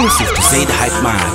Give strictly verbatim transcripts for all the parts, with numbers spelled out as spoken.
Exclusive to Zaid Hype Man.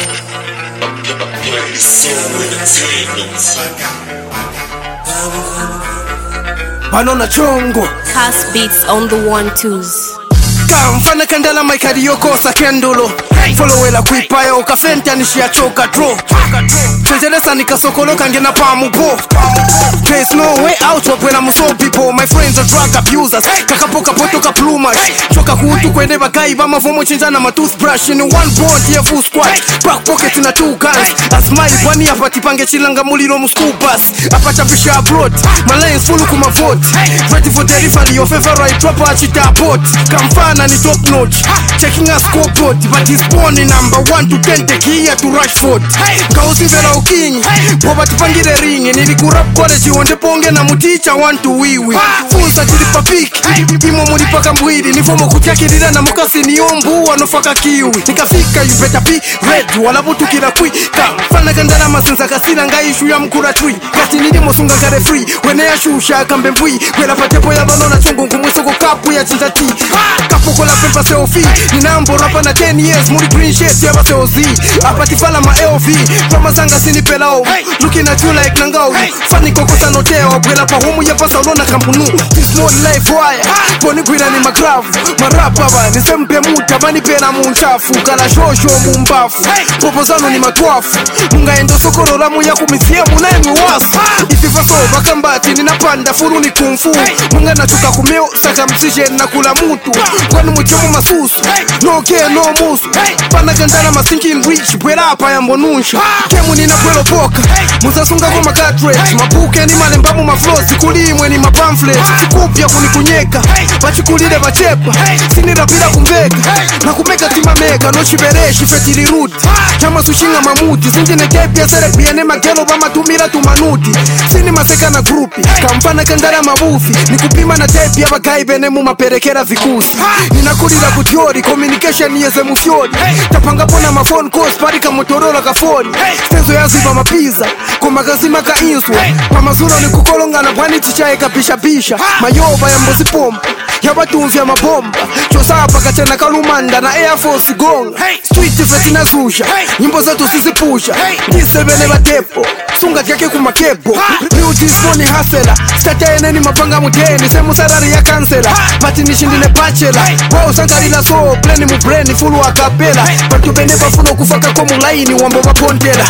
Banona chongo Cast beats on the one twos. Kamfana kandala maikari yokosa kendulo Followela kuipaya ukafenta nishia choka draw Chenjelesa nikasokoloka ngena pamu bo There's no way out of when I'm so people. My friends are drug abusers Kakapoka potoka plumas Choka kuhutu kwende bakai Bama vomo chinjana ma toothbrush In one bond here full squad Back pocket na two guns Asmile kwani hapa tipange chilanga mulilo mu school bus Hapa chapisha abroad My lines full kuma vote Ready for delivery Your favorite proper achita port Kamfana ni top notch Checking a scoreboard But he's born in number one to ten Take here to Rashford Kausi vera uking Boba tipangire ringi Nilikurap college Wonde ponge na muticha one to wiwi Funsa chilipa piki Imo mulipaka mwili Nifomo kutiakirira na mukasi niombu Wanofaka kiwi Nikafika you better be red Walabutu kila kui Kamfana kandala masinza kasina Nga ishu ya mkura tree Kati nini mosunga kare free Wene ya shusha kambe mbui Kwela patepo ya banona chungu Ngumwisoko kapu ya chinta tea Kapu kola pempa seofi Ninambo rapa na ten years Muri green shades ya base ozi Apatifala ma L V Rama zanga sini pelao Looking at you like nangao Fani kokosa noteo Bwela pa humu ya pasa ulona kampunu This not life wire Poni gwira ni magravu Marapa ba Nisempe muta Mani pena munchafu Kala shosho mumbafu Popozano ni matwafu Munga endo sokoro ramu ya kumithia Munaenwe wasu Ififaso bakambati Ninapanda furu ni kumfu Munga natuka kumeo Saka msije na kula mutu Kwani muchomo masusu No care no musu Pana gandana masinking rich Bwela hapa ya mbonunsha Kemu nina kwelo poka Muzasunga kwa makatret Mabuke ni malembamu maflosi Kulimwe ni mapamphlet Sikupya kunikunyeka Bachikulile bachepa Sinira bila kumbeka Na kumeka tima mega No shibereshi fetili ruti Chama sushinga mamuti Sinjine kepia sere kuyane magelo Bama tumira tumanuti Sini maseka na grupi Kampana kandara mabufi Nikupima na tepi ya bagai benemu maperekera vikusi Ninakulila kutiori Communication yeze mufyori Tapanga pona ma phone calls Parika motorola ka phone Stezo yaziba mapiza Kwa magazima ka inswa Pamazula ni kukolonga na bwani tichae kapisha pisha Mayoba ya mbozi pomba Ya batumvya mabomba Chosapa kachana kalumanda na Air Force gonga Street feti na zusha Nyimbo zetu sizipusha Nisebele batepo Sunga kyake kumakebo New disco ni hasela Stata eneni mapanga muteni Semu sarari ya kansela Pati nishindine bachelor Wao sangarila so Pleni mu brain fulu akapela Batu bene bafuno kufaka kwa mulaini Wambo bapondela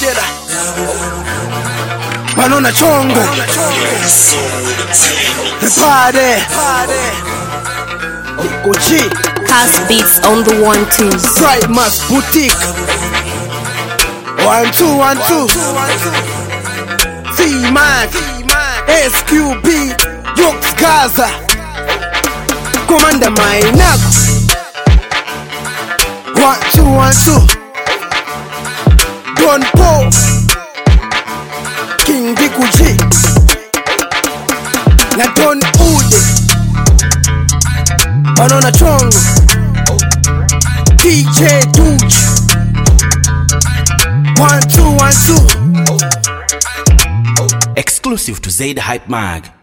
Banona chongo The party Gucci Cast beats on the one twos. Pride Mass Boutique One two one two C-Man S Q B Jokes Gaza Commander Mainako One two one two Don Paul King Dikuji Na Don Ude Banona Chongo D J Dooch One two one two Exclusive to Zaid Hype Mag.